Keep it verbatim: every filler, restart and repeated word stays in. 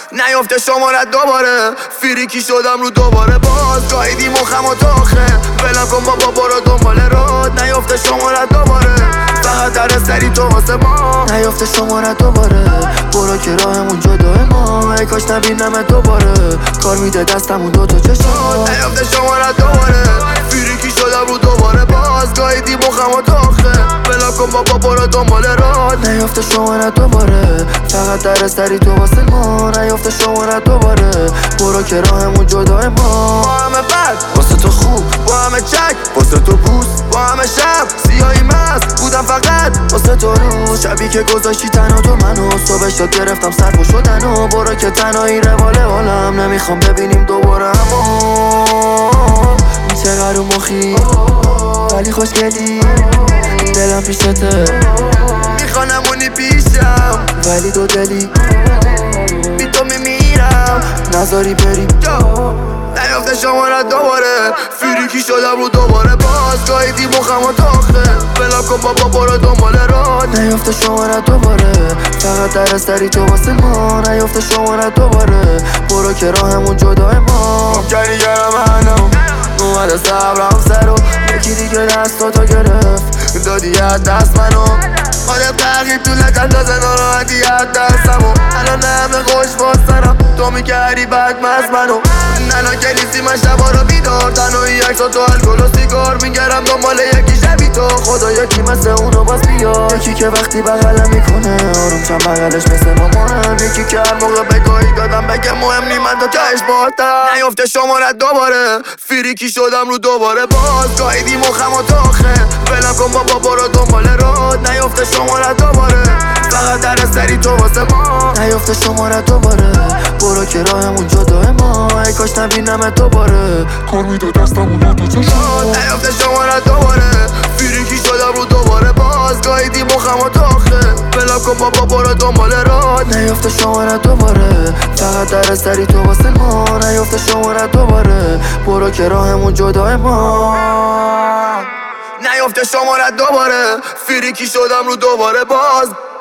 نیافته شمارت دوباره، فریکی شدم رو دوباره باز. گاهیدی مخم و تاخه ولم کن بابا برو دنبال راد. نیافته شمارت دوباره، فقط در سری تو واسه ما. نیافته شمارت دوباره، برو که راهمون جدای ما. ای کاش نبینم دوباره، کار میده دستمون دوتا چشم. نیافته شمارت دوباره، فریکی شدم رو دوباره باز. گاهیدی مخم و تاخه ولم کن بابا برو دنبال راد. نیافته شمارت دوباره، فقط در سری تو واسه ما. نیافته شمارت دوباره، برو که راهمون جدای ما. با همه بد واسه تو خوب، با همه چک واسه تو بوست، با همه شب سیاهی مست بودم فقط واسه تو رو. شبی که گذاشتی تنها تو منو، صبح شد گرفتم سرپو شدن و برو که تنهایی روال حالم. نمیخوام ببینیم دوباره همو. چقدر مخی ولی خوشگلی، دلم پیشته میخوانمونی پیشم ولی دو دلی بی تو میمیرم نذاری بری. نیافته شمارت دوباره، فریکی شدم رو دوباره باز. گاهیدی مخم و تاخه ولم کن بابا برو دنبال راد. نیافته شمارت دوباره، فقط در سری تو واسه ما. نیافته شمارت دوباره، برو که راهمون جدای ما. ممکنی گرم منو اومده صبرم سرو، یکی دیگه دستاتو گرفت دادی از دست منو. آدم تغییر تو لکندازه ناراحتی از دستمو. الان همه خوش باستنم تو میکردی بد مز منو. ننا که نیستی من شبا رو بیدار، تنهایی عکسا تو الکل و سیگار. میگرم دنبال یکی شبی تو، خدا یکی مثل اونو باز بیار. یکی که وقتی بغلم میکنه آروم چند بغلش مثل مامانم. یکی که هر موقع بگاهی دادم بگه مهم نی من تا تهش باهاتم. نیافته شمارت دوباره، فریکی شدم رو دوباره باز. گاهیدی مخم و تاخه ولم کن بابا برو دنبال راد. نیافته شمارت دوباره، فقط در سری تو واسه ما. نیافته شمارت دوباره، برو که راهمون جدای ما. ای کاش نبینم دوباره، کار میده دستمون دوتا چشم. نیافته شمارت دوباره، فریکی شدم رو دوباره باز. گاهیدی مخم و تاخه ولم کن بابا برو دنبال راد. نیافته شمارت دوباره، فقط در سری تو واسه ما. نیافته شمارت دوباره، برو که راهمون جدای ما. نیافته شمارت دوباره، فریکی شدم رو دوباره باز.